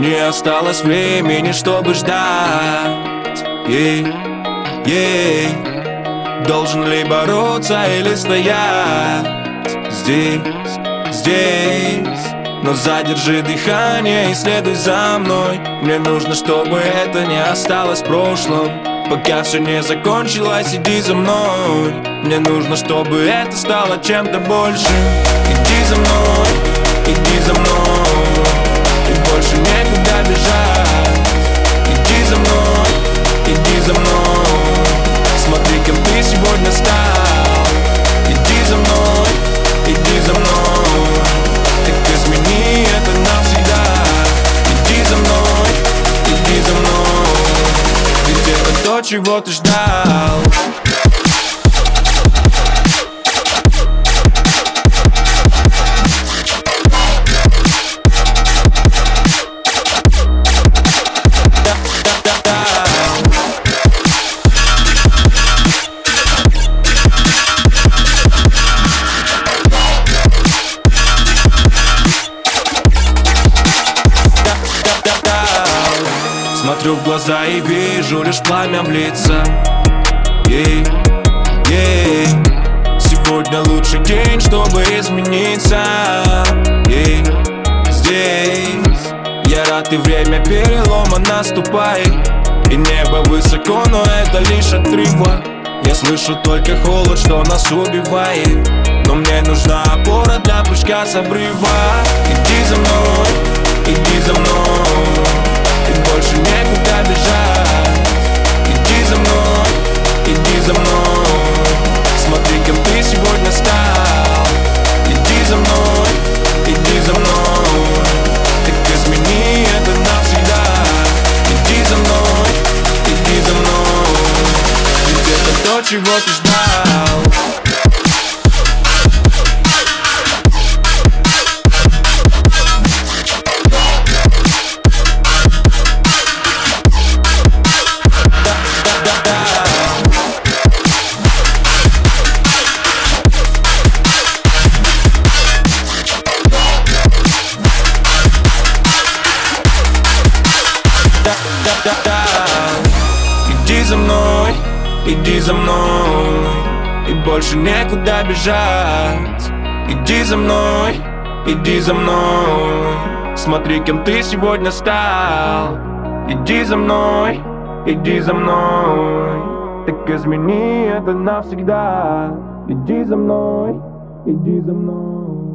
не осталось времени, чтобы ждать. Должен ли бороться или стоять здесь? Но задержи дыхание и следуй за мной. Мне нужно, чтобы это не осталось в прошлом. Пока все не закончилось, иди за мной. Мне нужно, чтобы это стало чем-то большим. Иди за мной, иди за мной. И больше некуда бежать. Иди за мной, иди за мной. Смотри, кем ты сегодня стал. Иди за мной, иди за мной. Так измени это навсегда. Иди за мной, иди за мной. Ведь это то, чего ты ждал. Смотрю в глаза и вижу лишь пламя в лица. Сегодня лучший день, чтобы измениться. Здесь я рад, и время перелома наступает. И небо высоко, но это лишь отрыва. Я слышу только холод, что нас убивает. Но мне нужна опора для прыжка с обрыва. Иди за мной, иди за мной. И больше некуда бежать. Иди за мной, иди за мной. Смотри, кем ты сегодня стал. Иди за мной, иди за мной. Так измени это навсегда. Иди за мной, иди за мной. Ведь это то, чего ты ждал. Иди за мной, иди за мной. И больше некуда бежать. Иди за мной, иди за мной. Смотри, кем ты сегодня стал. Иди за мной, иди за мной. Так измени это навсегда. Иди за мной, иди за мной.